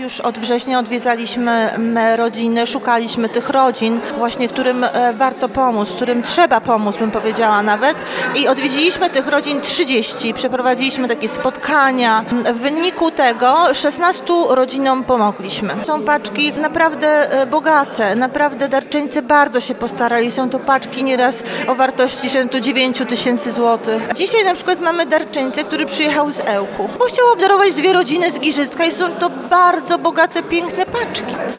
już od września odwiedzaliśmy rodziny, szukaliśmy tych rodzin, właśnie którym warto pomóc, którym trzeba pomóc, bym powiedziała nawet. I odwiedziliśmy tych rodzin 30, przeprowadziliśmy takie spotkania. W wyniku tego 16 rodzinom pomogliśmy. Są paczki naprawdę bogate, naprawdę darczyńcy bardzo się postarali. Są to paczki nieraz o wartości rzędu 9 000 złotych. Dzisiaj na przykład mamy darczyńcę, który przyjechał z Ełku, bo chciał obdarować 2 rodziny z Giżycka i są to bardzo bogate, piękne paczki.